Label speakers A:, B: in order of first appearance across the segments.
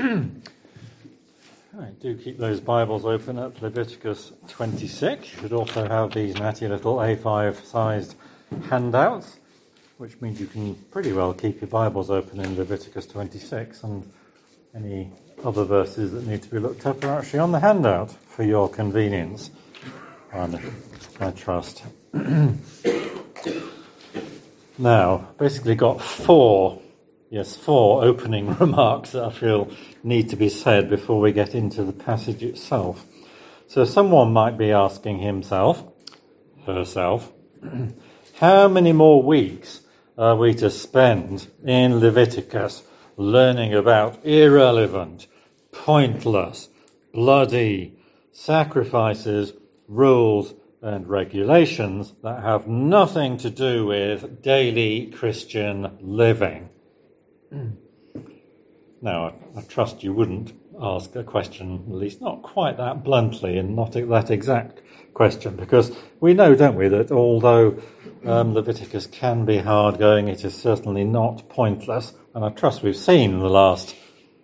A: Right, do keep those Bibles open at Leviticus 26. You should also have these natty little A5-sized handouts, which means you can pretty well keep your Bibles open in Leviticus 26, and any other verses that need to be looked up are actually on the handout for your convenience, I trust. Now, basically got four opening remarks that I feel need to be said before we get into the passage itself. So someone might be asking himself, herself, how many more weeks are we to spend in Leviticus learning about irrelevant, pointless, bloody sacrifices, rules, and regulations that have nothing to do with daily Christian living? Now, I trust you wouldn't ask a question, at least not quite that bluntly and not that exact question, because we know, don't we, that although Leviticus can be hard-going, it is certainly not pointless, and I trust we've seen in the last,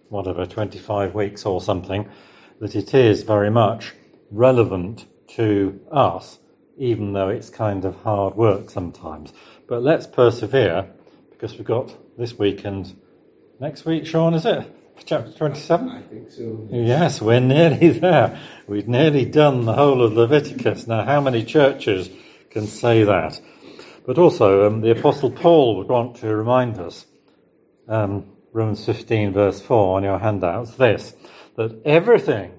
A: 25 weeks or something, that it is very much relevant to us, even though it's kind of hard work sometimes. But let's persevere, because we've got this week and next week, Sean, is it? Chapter 27?
B: I think so.
A: Yes, we're nearly there. We've nearly done the whole of Leviticus. Now, how many churches can say that? But also, the Apostle Paul would want to remind us, Romans 15, verse 4 on your handouts, that everything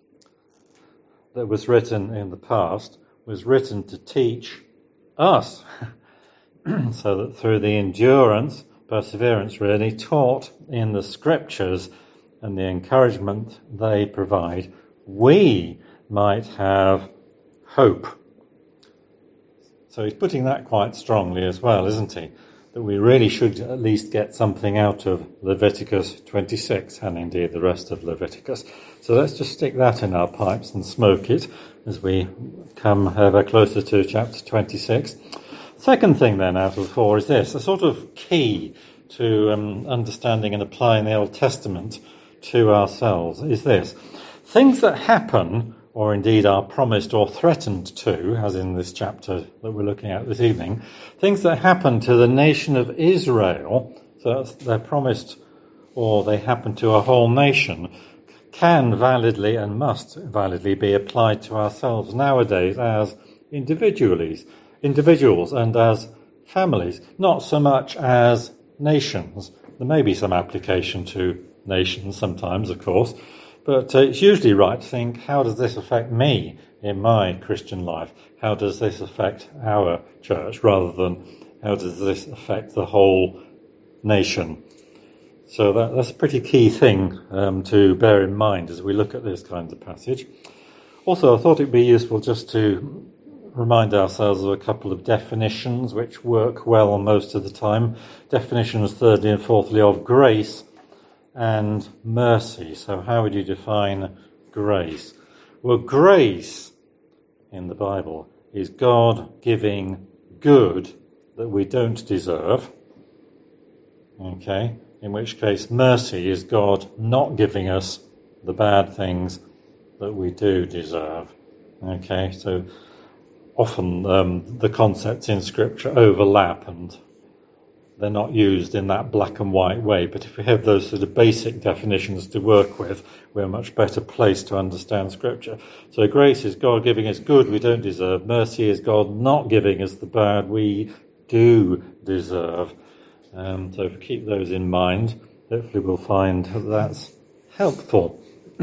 A: that was written in the past was written to teach us, so that through the perseverance really, taught in the scriptures and the encouragement they provide, we might have hope. So he's putting that quite strongly as well, isn't he? That we really should at least get something out of Leviticus 26 and indeed the rest of Leviticus. So let's just stick that in our pipes and smoke it as we come ever closer to chapter 26. Second thing then out of the four is this, a sort of key to understanding and applying the Old Testament to ourselves is this. Things that happen, or indeed are promised or threatened to, as in this chapter that we're looking at this evening, things that happen to the nation of Israel, so they're promised or they happen to a whole nation, can validly and must validly be applied to ourselves nowadays as individuals and as families, not so much as nations. There may be some application to nations sometimes, of course, but it's usually right to think, how does this affect me in my Christian life? How does this affect our church, rather than how does this affect the whole nation? So that's a pretty key thing to bear in mind as we look at this kind of passage. Also, I thought it'd be useful just to remind ourselves of a couple of definitions which work well most of the time. Definitions, thirdly and fourthly, of grace and mercy. So how would you define grace? Well, grace in the Bible is God giving good that we don't deserve. Okay? In which case, mercy is God not giving us the bad things that we do deserve. Okay? So often the concepts in Scripture overlap and they're not used in that black and white way, but if we have those sort of basic definitions to work with, we're much better placed to understand Scripture. So grace is God giving us good we don't deserve. Mercy is God not giving us the bad we do deserve. So if we keep those in mind, hopefully we'll find that's helpful.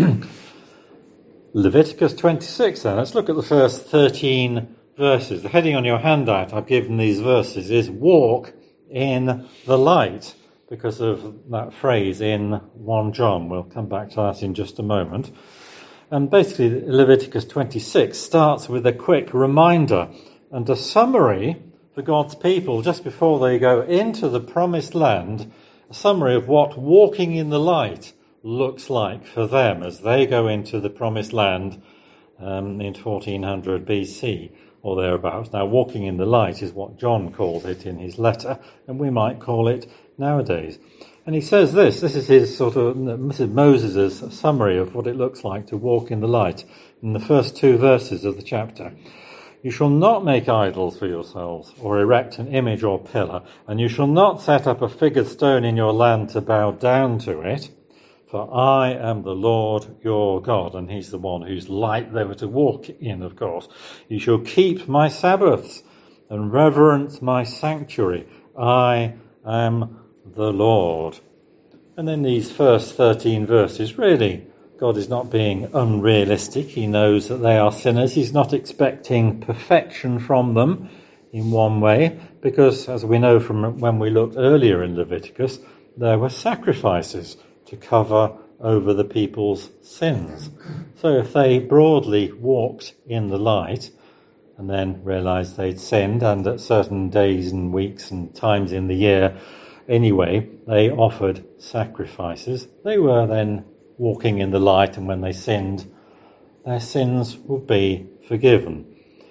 A: Leviticus 26 then. Let's look at the first 13 verses. The heading on your handout I've given these verses is Walk in the Light, because of that phrase in 1 John. We'll come back to that in just a moment. And basically Leviticus 26 starts with a quick reminder and a summary for God's people just before they go into the promised land, a summary of what walking in the light looks like for them as they go into the promised land in 1400 BC or thereabouts. Now, walking in the light is what John calls it in his letter, and we might call it nowadays. And he says this is his this is Moses' summary of what it looks like to walk in the light in the first 2 verses of the chapter. You shall not make idols for yourselves, or erect an image or pillar, and you shall not set up a figured stone in your land to bow down to it, for I am the Lord your God. And he's the one whose light they were to walk in, of course. You shall keep my Sabbaths and reverence my sanctuary. I am the Lord. And then these first 13 verses, really, God is not being unrealistic. He knows that they are sinners. He's not expecting perfection from them in one way, because as we know from when we looked earlier in Leviticus, there were sacrifices to cover over the people's sins. So if they broadly walked in the light and then realized they'd sinned, and at certain days and weeks and times in the year anyway, they offered sacrifices, they were then walking in the light, and when they sinned, their sins would be forgiven.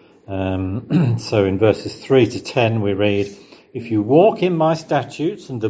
A: So in verses 3 to 10 we read, if you walk in my statutes and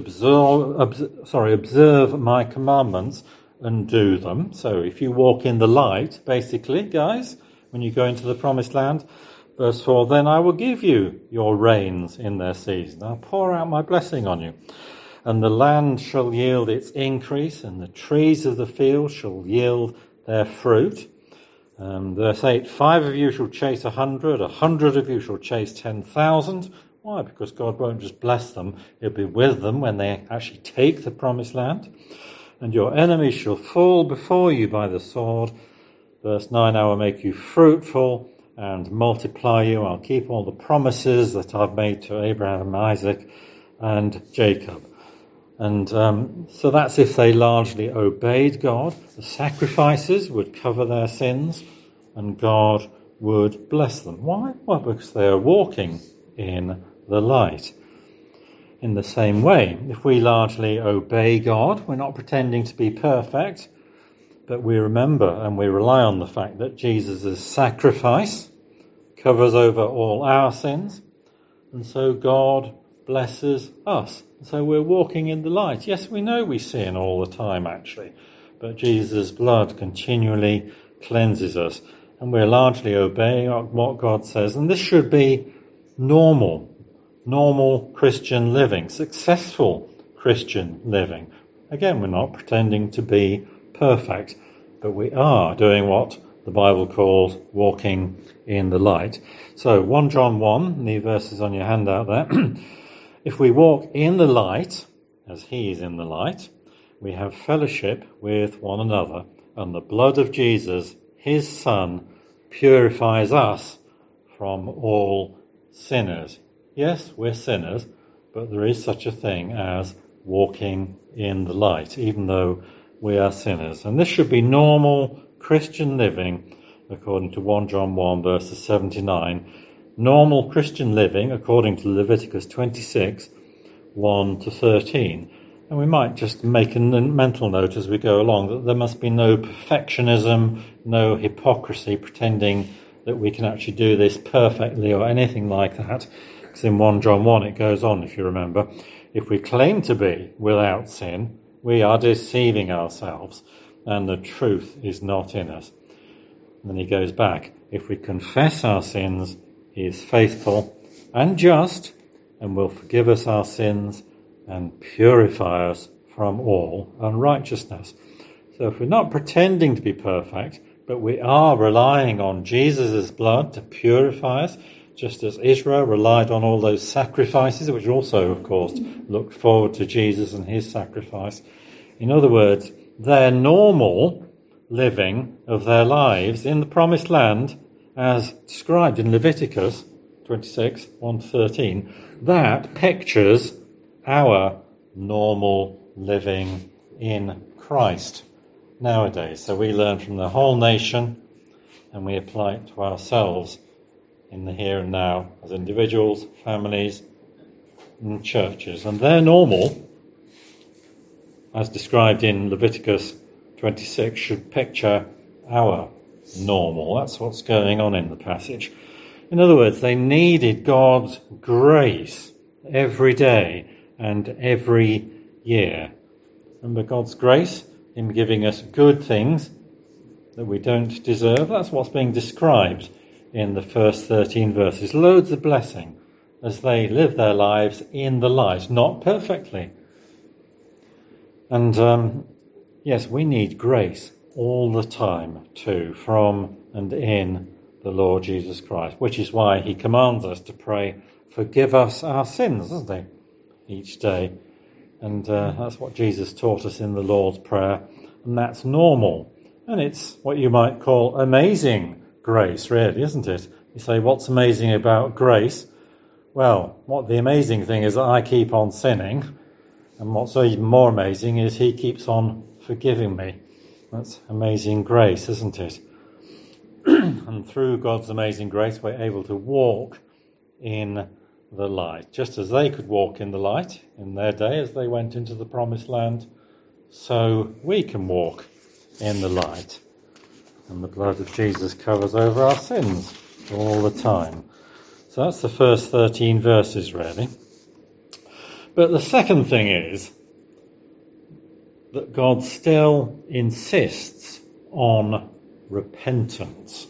A: observe my commandments and do them. So if you walk in the light, basically, guys, when you go into the promised land, verse 4, then I will give you your rains in their season. I'll pour out my blessing on you. And the land shall yield its increase, and the trees of the field shall yield their fruit. Verse 8, 5 of you shall chase 100, 100 of you shall chase 10,000. Why? Because God won't just bless them, he'll be with them when they actually take the promised land. And your enemies shall fall before you by the sword. Verse 9, I will make you fruitful and multiply you. I'll keep all the promises that I've made to Abraham, Isaac, and Jacob. And so that's if they largely obeyed God. The sacrifices would cover their sins, and God would bless them. Why? Well, because they are walking in the light. In the same way, if we largely obey God, we're not pretending to be perfect, but we remember and we rely on the fact that Jesus' sacrifice covers over all our sins, and so God blesses us. So we're walking in the light. Yes, we know we sin all the time, actually, but Jesus' blood continually cleanses us, and we're largely obeying what God says. And this should be normal Christian living, successful Christian living. Again, we're not pretending to be perfect, but we are doing what the Bible calls walking in the light. So 1 John 1, the verses on your handout there. If we walk in the light, as he is in the light, we have fellowship with one another, and the blood of Jesus, his Son, purifies us from all sinners. Yes, we're sinners, but there is such a thing as walking in the light, even though we are sinners. And this should be normal Christian living, according to 1 John 1, verses 7 to 9. Normal Christian living, according to Leviticus 26, 1 to 13. And we might just make a mental note as we go along that there must be no perfectionism, no hypocrisy, pretending that we can actually do this perfectly or anything like that. Because in 1 John 1 it goes on, if you remember, if we claim to be without sin, we are deceiving ourselves, and the truth is not in us. And then he goes back, if we confess our sins, he is faithful and just, and will forgive us our sins and purify us from all unrighteousness. So if we're not pretending to be perfect, but we are relying on Jesus' blood to purify us, just as Israel relied on all those sacrifices, which also, of course, looked forward to Jesus and his sacrifice. In other words, their normal living of their lives in the promised land, as described in Leviticus 26, 1-13, that pictures our normal living in Christ nowadays. So we learn from the whole nation and we apply it to ourselves in the here and now as individuals, families, and churches. And their normal, as described in Leviticus 26, should picture our normal. That's what's going on in the passage. In other words, they needed God's grace every day and every year. Remember God's grace, him giving us good things that we don't deserve. That's what's being described in the first 13 verses. Loads of blessing as they live their lives in the light, not perfectly. And yes, we need grace all the time too, from and in the Lord Jesus Christ, which is why he commands us to pray, forgive us our sins, doesn't he, each day. And that's what Jesus taught us in the Lord's Prayer, and that's normal. And it's what you might call amazing grace, really, isn't it? You say, what's amazing about grace? Well, what the amazing thing is that I keep on sinning, and what's even more amazing is he keeps on forgiving me. That's amazing grace, isn't it? And through God's amazing grace, we're able to walk in the light. Just as they could walk in the light in their day as they went into the promised land, so we can walk in the light. And the blood of Jesus covers over our sins all the time. So that's the first 13 verses, really. But the second thing is that God still insists on repentance.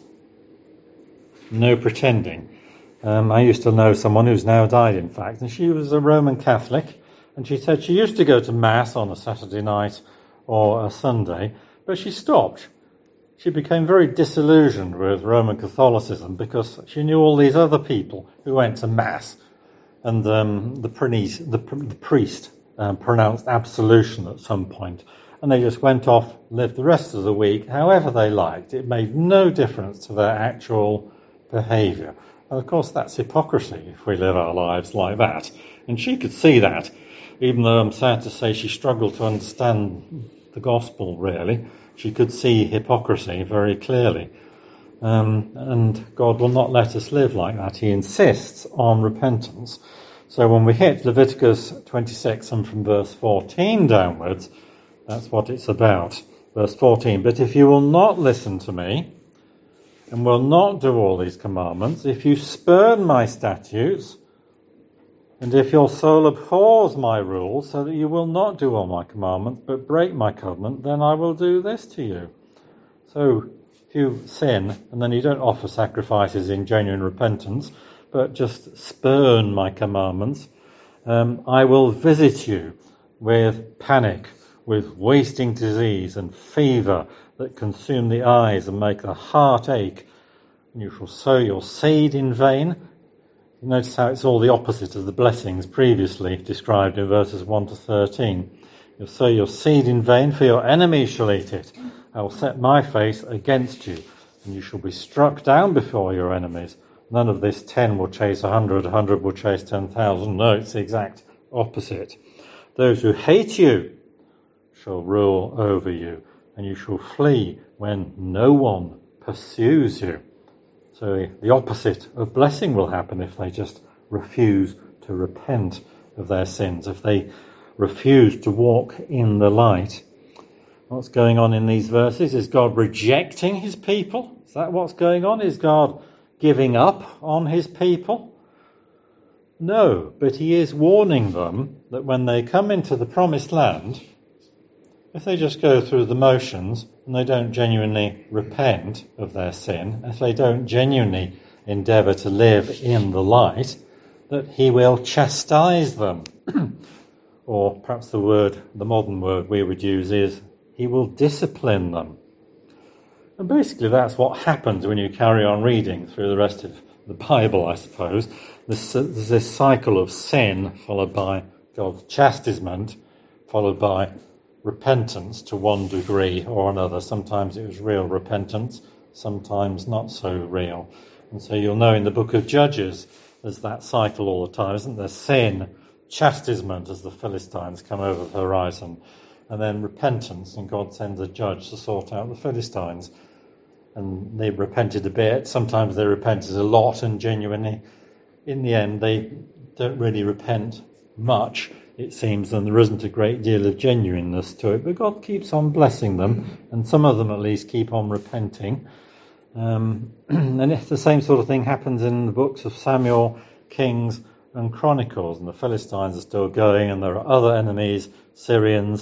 A: No pretending. I used to know someone who's now died, in fact, and she was a Roman Catholic, and she said she used to go to Mass on a Saturday night or a Sunday, but she stopped. She became very disillusioned with Roman Catholicism because she knew all these other people who went to Mass, and the priest pronounced absolution at some point, and they just went off, lived the rest of the week however they liked. It made no difference to their actual behaviour. And of course that's hypocrisy if we live our lives like that. And she could see that, even though I'm sad to say she struggled to understand the gospel, really. She could see hypocrisy very clearly. And God will not let us live like that. He insists on repentance. So when we hit Leviticus 26 and from verse 14 downwards, that's what it's about. Verse 14, but if you will not listen to me and will not do all these commandments, if you spurn my statutes, and if your soul abhors my rules, so that you will not do all my commandments, but break my covenant, then I will do this to you. So if you sin, and then you don't offer sacrifices in genuine repentance, but just spurn my commandments, I will visit you with panic, with wasting disease and fever that consume the eyes and make the heart ache. And you shall sow your seed in vain. You notice how it's all the opposite of the blessings previously described in verses 1 to 13. You'll sow your seed in vain, for your enemies shall eat it. I will set my face against you, and you shall be struck down before your enemies. None of this 10 will chase 100, 100 will chase 10,000. No, it's the exact opposite. Those who hate you shall rule over you, and you shall flee when no one pursues you. So the opposite of blessing will happen if they just refuse to repent of their sins, if they refuse to walk in the light. What's going on in these verses? Is God rejecting his people? Is that what's going on? Is God giving up on his people? No, but he is warning them that when they come into the promised land, if they just go through the motions and they don't genuinely repent of their sin, if they don't genuinely endeavour to live in the light, that he will chastise them. Or perhaps the modern word we would use is, he will discipline them. And basically that's what happens when you carry on reading through the rest of the Bible, I suppose. There's this cycle of sin followed by God's chastisement, followed by repentance to one degree or another. Sometimes it was real repentance, sometimes not so real. And so you'll know in the book of Judges, there's that cycle all the time, isn't there? Sin, chastisement as the Philistines come over the horizon, and then repentance, and God sends a judge to sort out the Philistines. And they repented a bit, sometimes they repented a lot and genuinely. In the end, they don't really repent much, it seems, and there isn't a great deal of genuineness to it, but God keeps on blessing them, and some of them at least keep on repenting. And if the same sort of thing happens in the books of Samuel, Kings, and Chronicles, and the Philistines are still going, and there are other enemies, Syrians,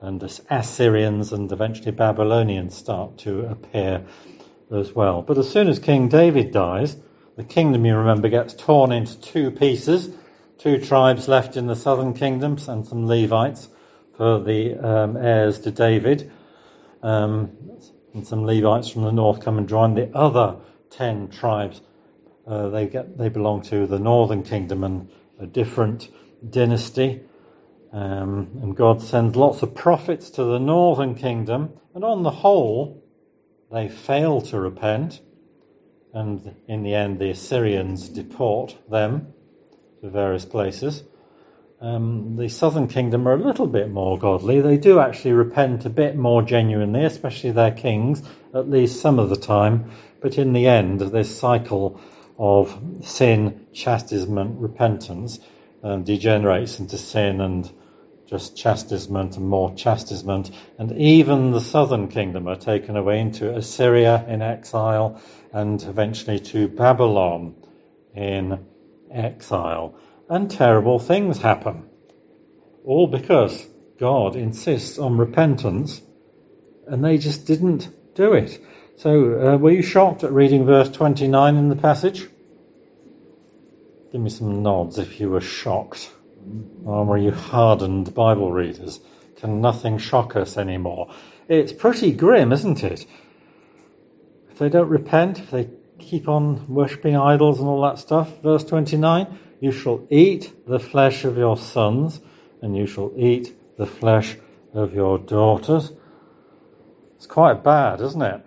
A: and the Assyrians and eventually Babylonians start to appear as well. But as soon as King David dies, the kingdom, you remember, gets torn into two pieces. 2 tribes left in the southern kingdoms and some Levites for the heirs to David. And some Levites from the north come and join. The other 10 tribes, they belong to the northern kingdom and a different dynasty. And God sends lots of prophets to the northern kingdom. And on the whole, they fail to repent. And in the end, the Assyrians deport them to various places. The southern kingdom are a little bit more godly. They do actually repent a bit more genuinely, especially their kings, at least some of the time. But in the end, this cycle of sin, chastisement, repentance degenerates into sin and just chastisement and more chastisement. And even the southern kingdom are taken away into Assyria in exile and eventually to Babylon in exile. And terrible things happen. All because God insists on repentance and they just didn't do it. So were you shocked at reading verse 29 in the passage? Give me some nods if you were shocked. Or were you hardened Bible readers? Can nothing shock us anymore? It's pretty grim, isn't it? If they don't repent, if they keep on worshipping idols and all that stuff, verse 29, you shall eat the flesh of your sons, and you shall eat the flesh of your daughters. It's quite bad, isn't it?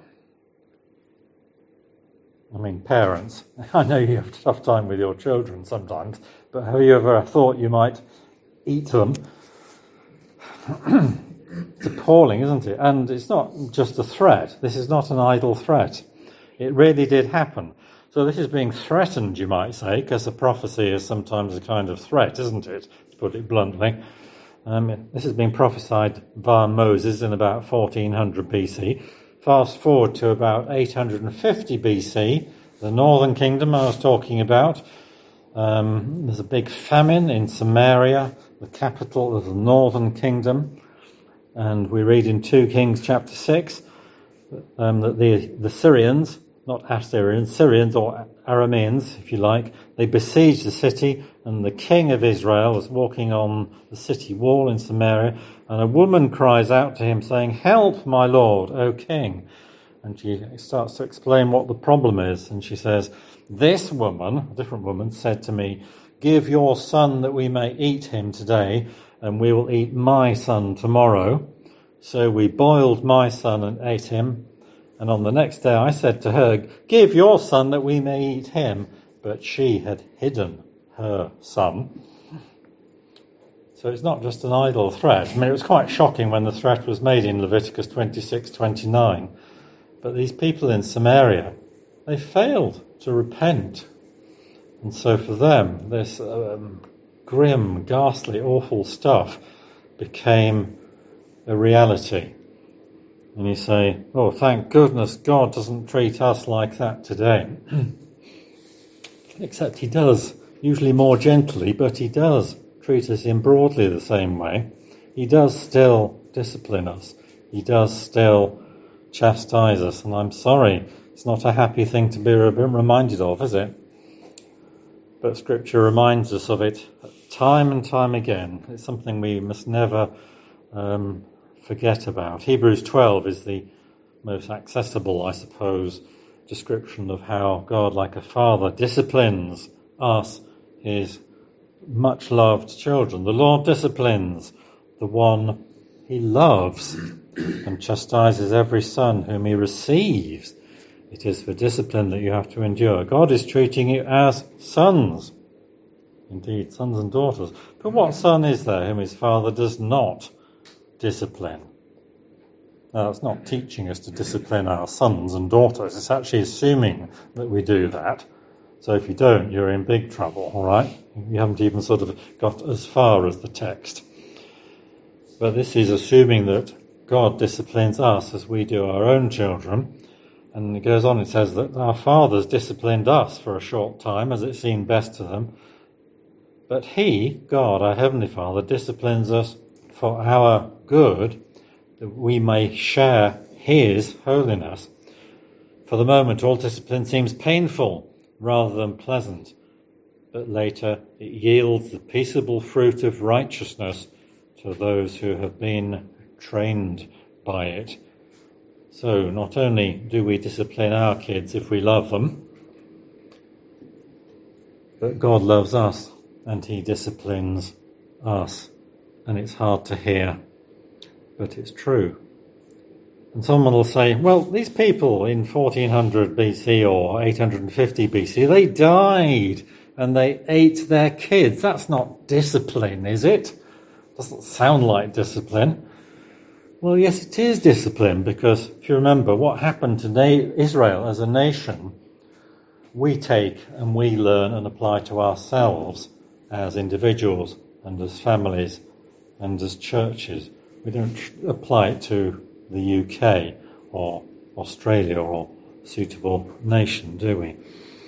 A: I mean, parents, I know you have a tough time with your children sometimes, but have you ever thought you might eat them? It's appalling, isn't it? And it's not just a threat. This is not an idle threat. It really did happen. So this is being threatened, you might say, because a prophecy is sometimes a kind of threat, isn't it? To put it bluntly. This has been prophesied by Moses in about 1400 BC. Fast forward to about 850 BC, the northern kingdom I was talking about. There's a big famine in Samaria, the capital of the northern kingdom. And we read in 2 Kings chapter 6 that the Syrians, not Assyrians, Syrians or Arameans, if you like, they besieged the city, and the king of Israel was walking on the city wall in Samaria, and a woman cries out to him saying, "Help, my lord, O king." And she starts to explain what the problem is, and she says, "This woman," a different woman, "said to me, 'Give your son that we may eat him today, and we will eat my son tomorrow.' So we boiled my son and ate him. And on the next day I said to her, 'Give your son that we may eat him.' But she had hidden her son." So it's not just an idle threat. I mean, it was quite shocking when the threat was made in Leviticus 26:29. But these people in Samaria, they failed to repent. And so for them, this grim, ghastly, awful stuff became a reality. And you say, "Oh, thank goodness God doesn't treat us like that today." Except he does, usually more gently, but he does treat us in broadly the same way. He does still discipline us. He does still chastise us. And I'm sorry, it's not a happy thing to be reminded of, is it? But Scripture reminds us of it time and time again. It's something we must never forget about. Hebrews 12 is the most accessible, I suppose, description of how God, like a father, disciplines us, his much-loved children. The Lord disciplines the one he loves and chastises every son whom he receives. It is for discipline that you have to endure. God is treating you as sons. Indeed, sons and daughters. But what son is there whom his father does not discipline? Now, it's not teaching us to discipline our sons and daughters. It's actually assuming that we do that. So if you don't, you're in big trouble, all right? You haven't even sort of got as far as the text. But this is assuming that God disciplines us as we do our own children. And it goes on, it says that our fathers disciplined us for a short time as it seemed best to them. But he, God, our Heavenly Father, disciplines us for our good that we may share his holiness. For the moment, all discipline seems painful rather than pleasant, but later it yields the peaceable fruit of righteousness to those who have been trained by it. So not only do we discipline our kids if we love them, but God loves us and he disciplines us. And it's hard to hear, but it's true. And someone will say, well, these people in 1400 BC or 850 BC, they died and they ate their kids. That's not discipline, is it? Doesn't sound like discipline. Well, yes, it is discipline, because if you remember what happened to Israel as a nation, we take and we learn and apply to ourselves as individuals and as families and as churches. We don't apply it to the UK or Australia or a suitable nation, do we?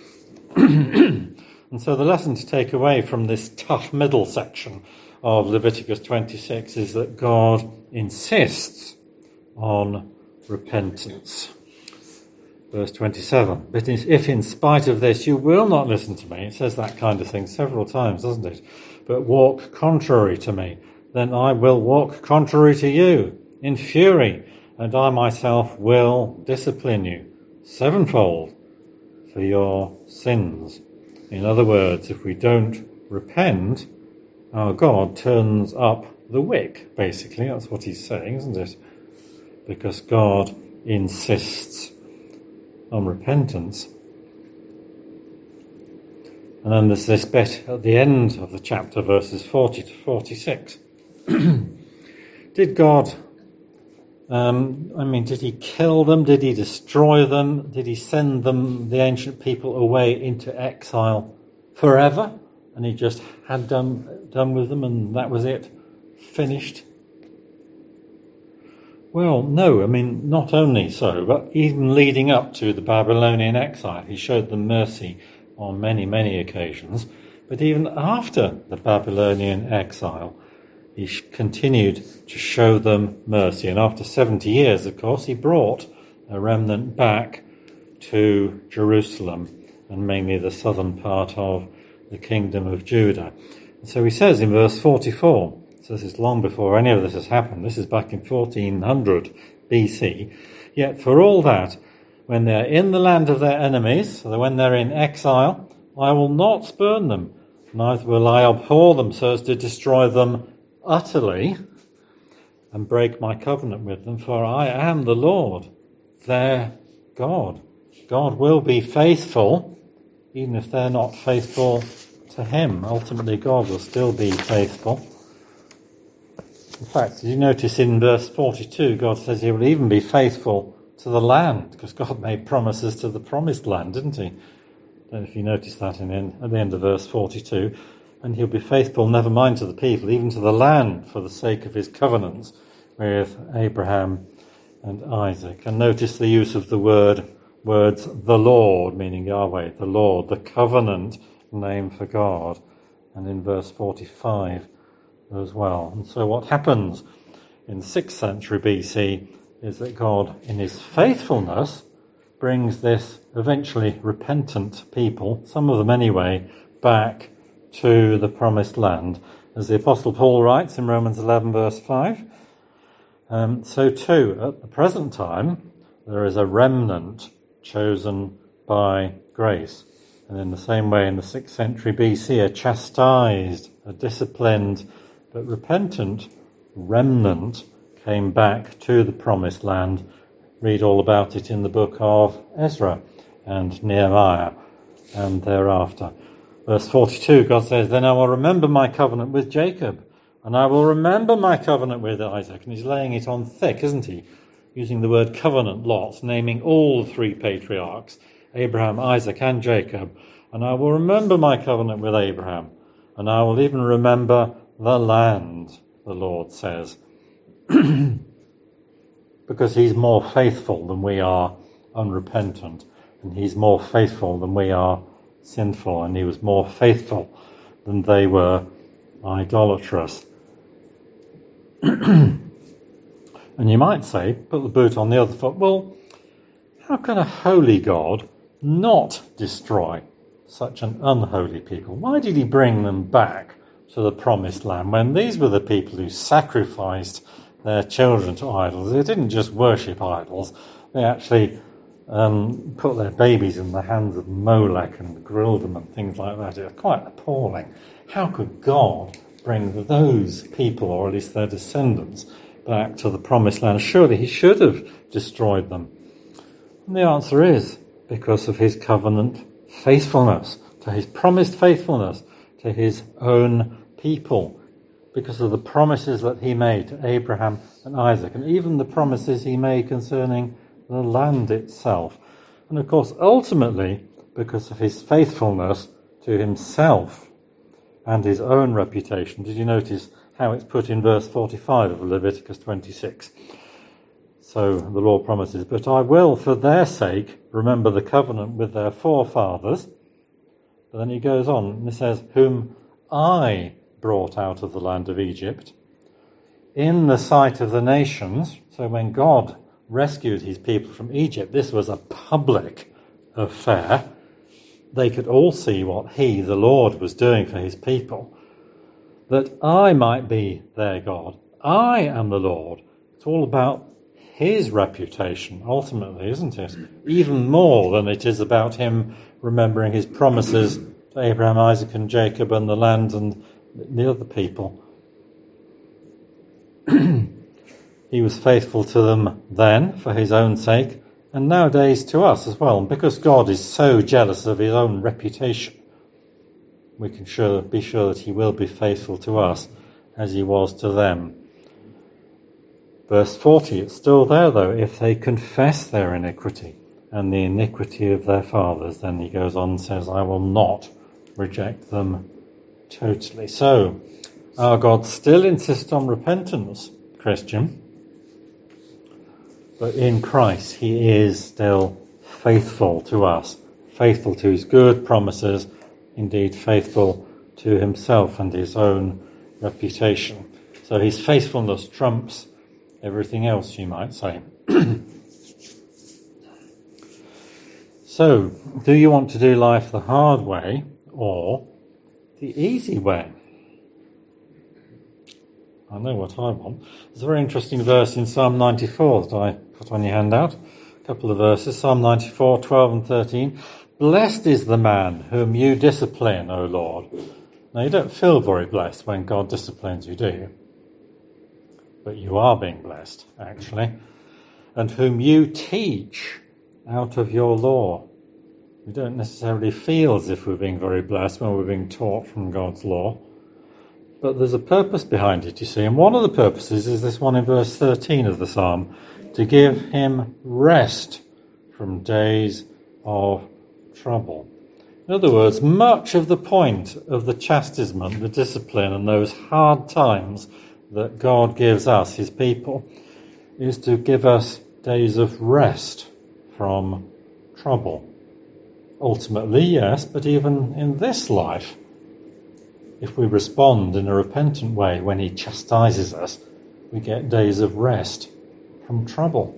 A: And so the lesson to take away from this tough middle section of Leviticus 26 is that God insists on repentance. Verse 27, but if in spite of this you will not listen to me, it says that kind of thing several times, doesn't it? But walk contrary to me, then I will walk contrary to you in fury, and I myself will discipline you sevenfold for your sins. In other words, if we don't repent, our God turns up the wick, basically. That's what he's saying, isn't it? Because God insists on repentance. And then there's this bit at the end of the chapter, verses 40 to 46. Did God, did he kill them? Did he destroy them? Did he send them, the ancient people, away into exile forever? And he just had done with them and that was it? Finished? Well, no, not only so, but even leading up to the Babylonian exile, he showed them mercy on many, many occasions. But even after the Babylonian exile, he continued to show them mercy. And after 70 years, of course, he brought a remnant back to Jerusalem, and mainly the southern part of the kingdom of Judah. And so he says in verse 44, so this is long before any of this has happened, this is back in 1400 BC, yet for all that, when they're in the land of their enemies, so when they're in exile, I will not spurn them, neither will I abhor them so as to destroy them utterly and break my covenant with them, for I am the Lord, their God. God will be faithful, even if they're not faithful to him. Ultimately, God will still be faithful. In fact, did you notice in verse 42, God says he will even be faithful to the land, because God made promises to the promised land, didn't he? I don't know if you noticed that at the end of verse 42. And he'll be faithful, never mind to the people, even to the land, for the sake of his covenants with Abraham and Isaac. And notice the use of the words, the Lord, meaning Yahweh, the Lord, the covenant name for God. And in verse 45 as well. And so what happens in the 6th century BC is that God, in his faithfulness, brings this eventually repentant people, some of them anyway, back to the promised land. As the Apostle Paul writes in Romans 11 verse 5, so too, at the present time, there is a remnant chosen by grace. And in the same way, in the 6th century BC, a chastised, a disciplined, but repentant remnant came back to the promised land. Read all about it in the book of Ezra and Nehemiah and thereafter. Verse 42, God says, then I will remember my covenant with Jacob, and I will remember my covenant with Isaac. And he's laying it on thick, isn't he? Using the word covenant lots, naming all the three patriarchs, Abraham, Isaac, and Jacob. And I will remember my covenant with Abraham, and I will even remember the land, the Lord says. Because he's more faithful than we are unrepentant, and he's more faithful than we are sinful, and he was more faithful than they were idolatrous. And you might say, put the boot on the other foot, well, how can a holy God not destroy such an unholy people? Why did he bring them back to the promised land when these were the people who sacrificed their children to idols? They didn't just worship idols, they actually put their babies in the hands of Molech and grilled them and things like that. It was quite appalling. How could God bring those people, or at least their descendants, back to the promised land? Surely he should have destroyed them. And the answer is because of his covenant faithfulness, to his promised faithfulness to his own people, because of the promises that he made to Abraham and Isaac, and even the promises he made concerning the land itself. And of course, ultimately, because of his faithfulness to himself and his own reputation. Did you notice how it's put in verse 45 of Leviticus 26? So the Lord promises, but I will, for their sake, remember the covenant with their forefathers. But then he goes on and he says, whom I brought out of the land of Egypt, in the sight of the nations. So when God rescued his people from Egypt, this was a public affair. They could all see what he, the Lord, was doing for his people. That I might be their God. I am the Lord. It's all about his reputation, ultimately, isn't it? Even more than it is about him remembering his promises to Abraham, Isaac and Jacob and the land and the other people. He was faithful to them then for his own sake, and nowadays to us as well. And because God is so jealous of his own reputation, we can be sure that he will be faithful to us as he was to them. Verse 40, it's still there though. If they confess their iniquity and the iniquity of their fathers, then he goes on and says, I will not reject them totally. So, our God still insists on repentance, Christian. But in Christ, he is still faithful to us, faithful to his good promises, indeed faithful to himself and his own reputation. So his faithfulness trumps everything else, you might say. So, do you want to do life the hard way or the easy way? I know what I want. There's a very interesting verse in Psalm 94 that I put on your handout. A couple of verses. Psalm 94, 12 and 13. Blessed is the man whom you discipline, O Lord. Now, you don't feel very blessed when God disciplines you, do you? But you are being blessed, actually. And whom you teach out of your law. We don't necessarily feel as if we're being very blessed when we're being taught from God's law. But there's a purpose behind it, you see. And one of the purposes is this one in verse 13 of the psalm, to give him rest from days of trouble. In other words, much of the point of the chastisement, the discipline, and those hard times that God gives us, his people, is to give us days of rest from trouble. Ultimately, yes, but even in this life, if we respond in a repentant way when he chastises us, we get days of rest from trouble.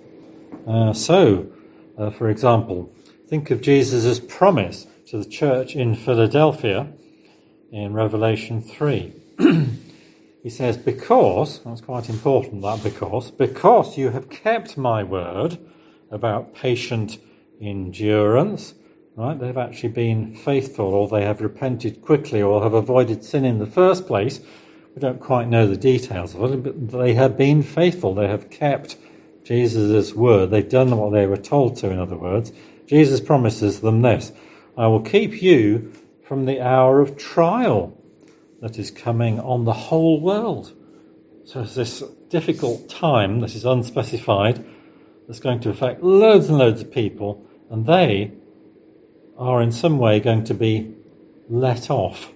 A: For example, think of Jesus' promise to the church in Philadelphia in Revelation 3. He says, because, that's quite important, that because you have kept my word about patient endurance, right? They've actually been faithful, or they have repented quickly, or have avoided sin in the first place. We don't quite know the details of it, but they have been faithful. They have kept Jesus' word. They've done what they were told to, in other words. Jesus promises them this: I will keep you from the hour of trial that is coming on the whole world. So it's this difficult time that is unspecified, that's going to affect loads and loads of people, and they are in some way going to be let off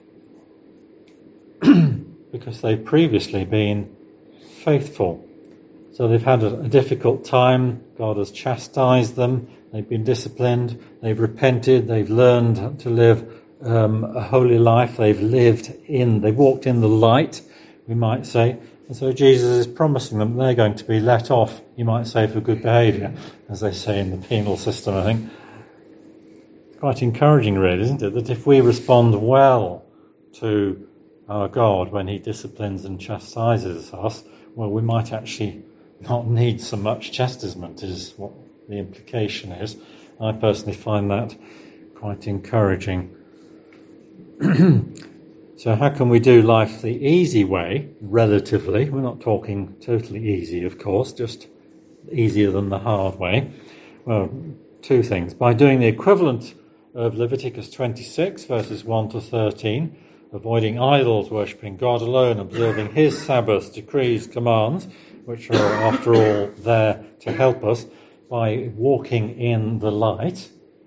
A: because they've previously been faithful. So they've had a difficult time. God has chastised them. They've been disciplined. They've repented. They've learned to live a holy life. They've walked in the light, we might say, And so Jesus is promising them they're going to be let off, you might say, for good behaviour, as they say in the penal system, I think. Quite encouraging, really, isn't it? That if we respond well to our God when he disciplines and chastises us, well, we might actually not need so much chastisement, is what the implication is. I personally find that quite encouraging. So how can we do life the easy way, relatively? We're not talking totally easy, of course, just easier than the hard way. Well, two things. By doing the equivalent of Leviticus 26, verses 1 to 13, avoiding idols, worshipping God alone, observing his Sabbaths, decrees, commands, which are, after all, there to help us, by walking in the light.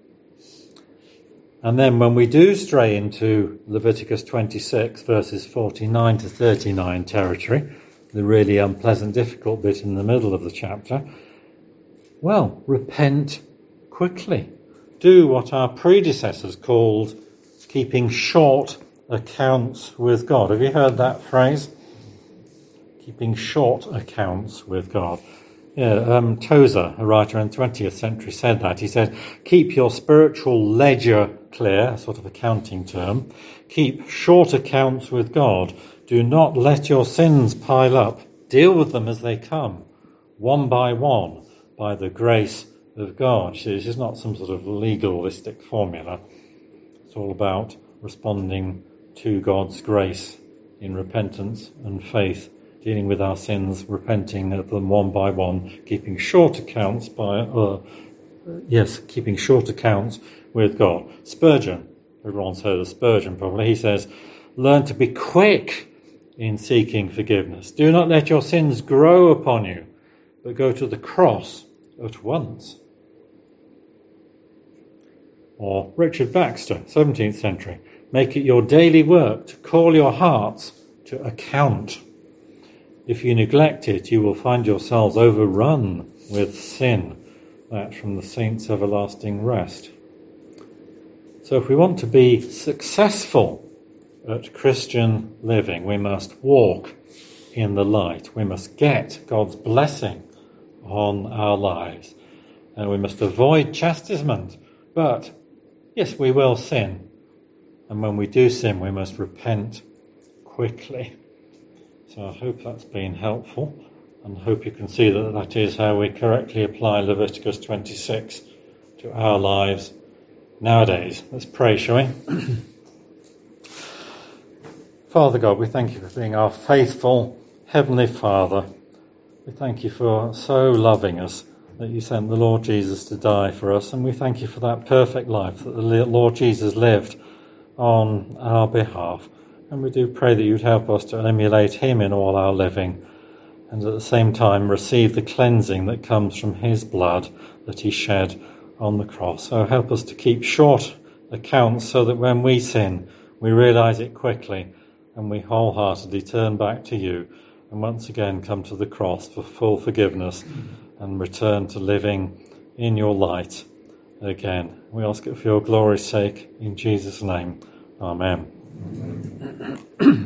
A: And then when we do stray into Leviticus 26, verses 49 to 39 territory, the really unpleasant, difficult bit in the middle of the chapter, well, repent quickly. Do what our predecessors called keeping short accounts with God. Have you heard that phrase? Keeping short accounts with God. Yeah, Tozer, a writer in the 20th century, said that. He said, keep your spiritual ledger clear, a sort of accounting term. Keep short accounts with God. Do not let your sins pile up. Deal with them as they come, one, by the grace of God. See, this is not some sort of legalistic formula. It's all about responding to God's grace in repentance and faith, dealing with our sins, repenting of them one by one, keeping short accounts keeping short accounts with God. Spurgeon, everyone's heard of Spurgeon probably, he says, learn to be quick in seeking forgiveness. Do not let your sins grow upon you, but go to the cross at once. Or Richard Baxter, 17th century, make it your daily work to call your hearts to account. If you neglect it, you will find yourselves overrun with sin. That from the Saints' Everlasting Rest. So if we want to be successful at Christian living, we must walk in the light. We must get God's blessing on our lives. And we must avoid chastisement. But, yes, we will sin. And when we do sin, we must repent quickly. So I hope that's been helpful, and I hope you can see that that is how we correctly apply Leviticus 26 to our lives nowadays. Let's pray, shall we? Father God, we thank you for being our faithful Heavenly Father. We thank you for so loving us that you sent the Lord Jesus to die for us, and we thank you for that perfect life that the Lord Jesus lived on our behalf. And we do pray that you'd help us to emulate him in all our living, and at the same time receive the cleansing that comes from his blood that he shed on the cross. So help us to keep short accounts so that when we sin, we realise it quickly and we wholeheartedly turn back to you and once again come to the cross for full forgiveness and return to living in your light again. We ask it for your glory's sake, in Jesus' name. Amen.